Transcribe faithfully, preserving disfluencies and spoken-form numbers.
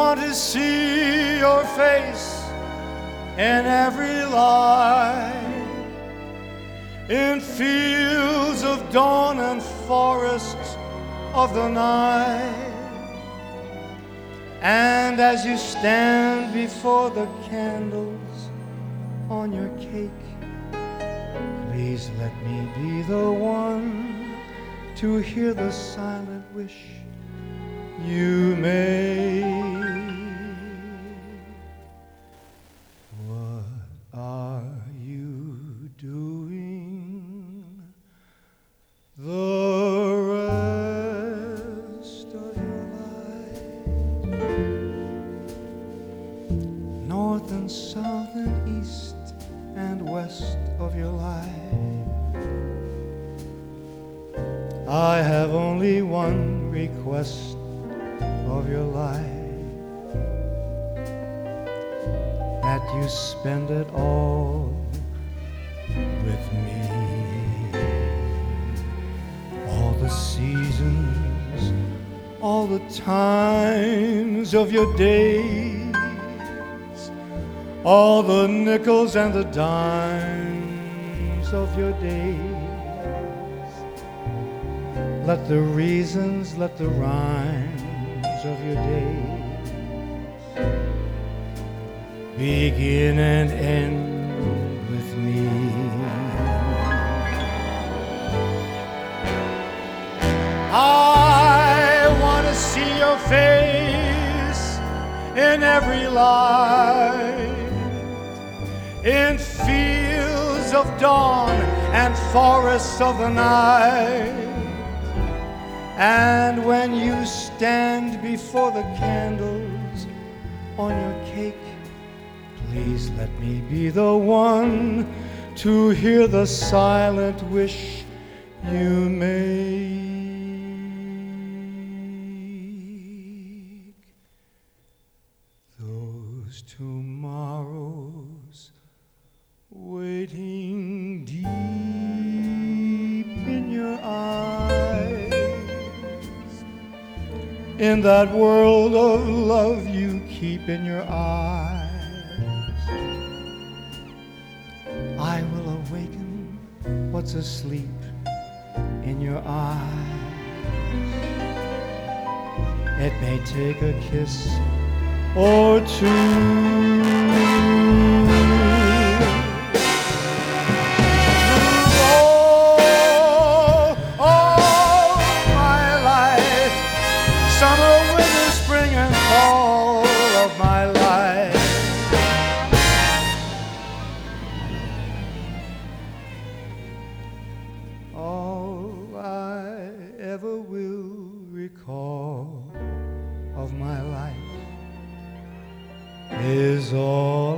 want to see your face in every line, in fields of dawn and forests of the night. And as you stand before the candles on your cake, please let me be the one to hear the silent wish you make. What are you doing the rest of your life? North and south and east and west of your life. I have only one request of your life, that you spend it all with me. All the seasons, all the times of your days, all the nickels and the dimes of your days. Let the reasons, let the rhymes of your days begin and end with me. I want to see your face in every light, in fields of dawn and forests of the night. And when you stand before the candles on your cake, please let me be the one to hear the silent wish you make. Those tomorrows waiting deep in your eyes, in that world of love you keep in your eyes. I will awaken what's asleep in your eyes. It may take a kiss or two. Summer, winter, spring, and fall of my life. All I ever will recall of my life is all